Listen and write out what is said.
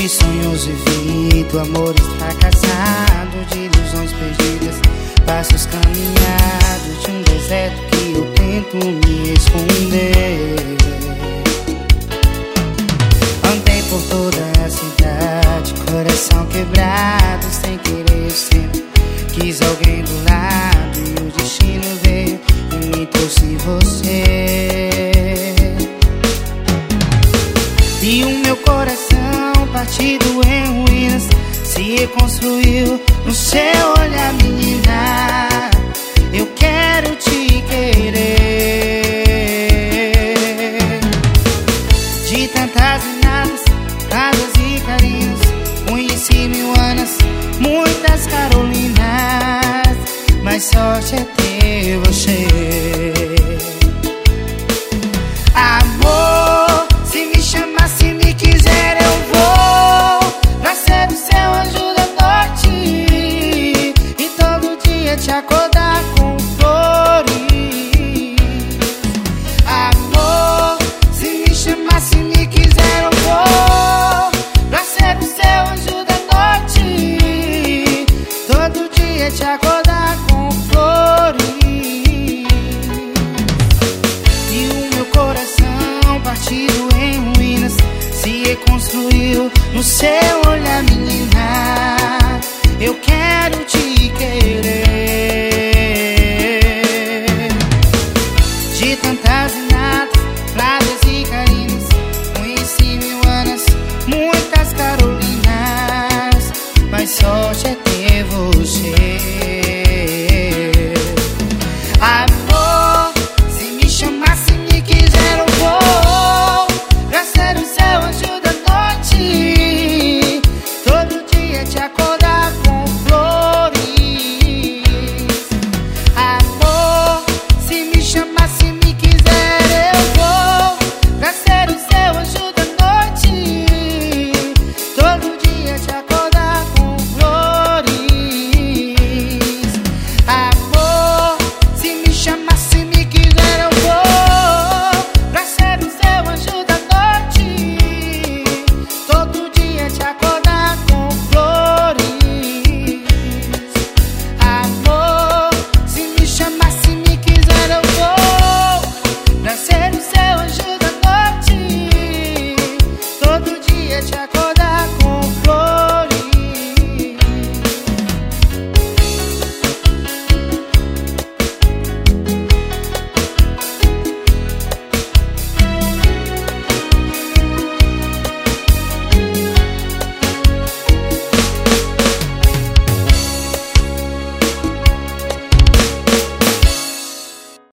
de sonhos vividos, amores fracassados, de ilusões perdidas, passos caminhados de um deserto que eu tento me esconder. Andei por toda a cidade, coração quebrado, sem querer eu sempre quis alguém do lado, e o destino veio e me trouxe você. E o meu coração partido em ruínas se reconstruiu no seu olhar, menina. Eu quero te querer. De tantas e nadas, casas e carinhos, conheci mil Anas, muitas Carolinas, mas sorte é ter você. Amor, se me chamar, se me quiser, eu vou pra ser o seu anjo da noite e todo dia te acordar com flores. Amor, se me chamar, se me quiser, eu vou pra ser o seu anjo da noite, todo dia te acordar com flores. E o meu coração partido em ruínas se reconstruiu no seu olhar, menina. Eu quero te